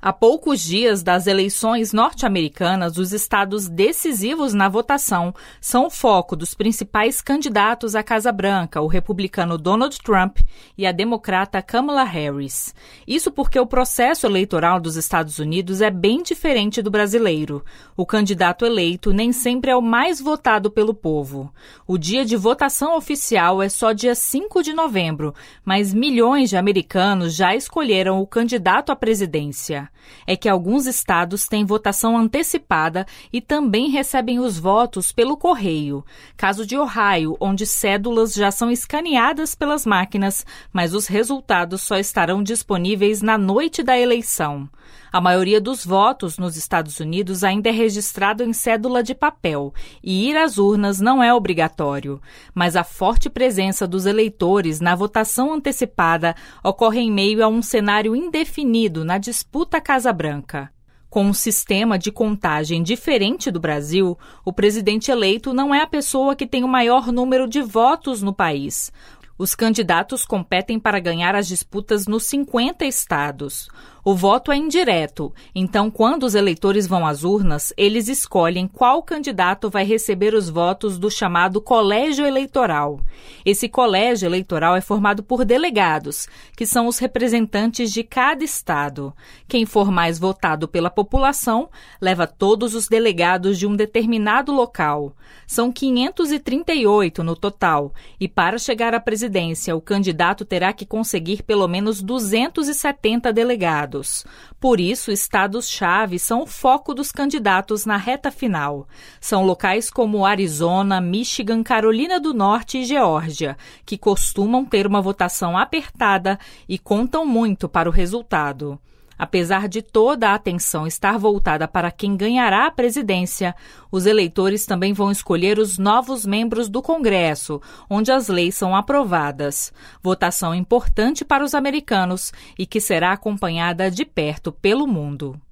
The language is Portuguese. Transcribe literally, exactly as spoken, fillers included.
A poucos dias das eleições norte-americanas, os estados decisivos na votação são o foco dos principais candidatos à Casa Branca, o republicano Donald Trump e a democrata Kamala Harris. Isso porque o processo eleitoral dos Estados Unidos é bem diferente do brasileiro. O candidato eleito nem sempre é o mais votado pelo povo. O dia de votação oficial é só dia cinco de novembro, mas milhões de americanos já escolheram o candidato à presidência. É que alguns estados têm votação antecipada e também recebem os votos pelo correio. Caso de Ohio, onde cédulas já são escaneadas pelas máquinas, mas os resultados só estarão disponíveis na noite da eleição. A maioria dos votos nos Estados Unidos ainda é registrado em cédula de papel e ir às urnas não é obrigatório. Mas a forte presença dos eleitores na votação antecipada ocorre em meio a um cenário indefinido na disputa à Casa Branca. Com um sistema de contagem diferente do Brasil, o presidente eleito não é a pessoa que tem o maior número de votos no país. Os candidatos competem para ganhar as disputas nos cinquenta estados. O voto é indireto, então quando os eleitores vão às urnas, eles escolhem qual candidato vai receber os votos do chamado colégio eleitoral. Esse colégio eleitoral é formado por delegados, que são os representantes de cada estado. Quem for mais votado pela população, leva todos os delegados de um determinado local. São quinhentos e trinta e oito no total, e para chegar à presidência, o candidato terá que conseguir pelo menos duzentos e setenta delegados. Por isso, estados-chave são o foco dos candidatos na reta final. São locais como Arizona, Michigan, Carolina do Norte e Geórgia, que costumam ter uma votação apertada e contam muito para o resultado. Apesar de toda a atenção estar voltada para quem ganhará a presidência, os eleitores também vão escolher os novos membros do Congresso, onde as leis são aprovadas. Votação importante para os americanos e que será acompanhada de perto pelo mundo.